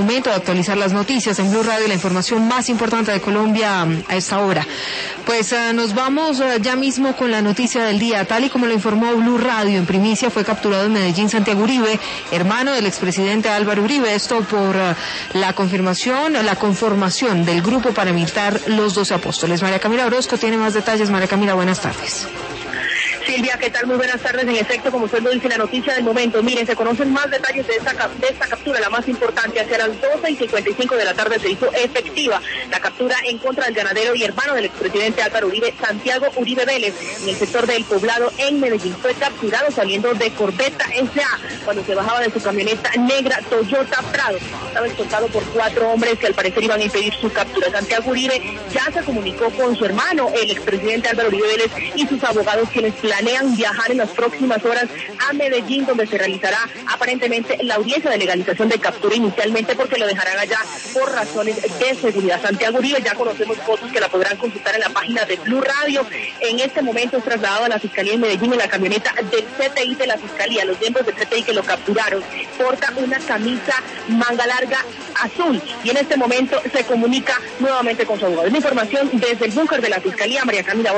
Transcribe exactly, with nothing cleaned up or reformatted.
momento de actualizar las noticias en Blue Radio, la información más importante de Colombia a esta hora. Pues uh, nos vamos uh, ya mismo con la noticia del día. Tal y como lo informó Blue Radio en primicia, fue capturado en Medellín Santiago Uribe, hermano del expresidente Álvaro Uribe, esto por uh, la confirmación, la conformación del grupo paramilitar Los Doce Apóstoles. María Camila Orozco tiene más detalles. María Camila, buenas tardes. Silvia, ¿qué tal? Muy buenas tardes. En efecto, como usted lo dice, la noticia del momento. Miren, se conocen más detalles de esta, de esta captura, la más importante. Hacia las doce y cincuenta y cinco de la tarde se hizo efectiva la captura en contra del ganadero y hermano del expresidente Álvaro Uribe, Santiago Uribe Vélez, en el sector del Poblado, en Medellín. Fue capturado saliendo de Corbeta S A cuando se bajaba de su camioneta negra Toyota Prado. Estaba escoltado por cuatro hombres que al parecer iban a impedir su captura. Santiago Uribe ya se comunicó con su hermano, el expresidente Álvaro Uribe Vélez, y sus abogados, quienes planean viajar en las próximas horas a Medellín, donde se realizará aparentemente la audiencia de legalización de captura inicialmente, porque lo dejarán allá por razones de seguridad. Santiago Uribe, ya conocemos fotos que la podrán consultar en la página de Blue Radio. En este momento es trasladado a la Fiscalía en Medellín en la camioneta del C T I de la Fiscalía. Los miembros del C T I que lo capturaron porta una camisa manga larga azul y en este momento se comunica nuevamente con su abogado. Es la información desde el búnker de la Fiscalía. María Camila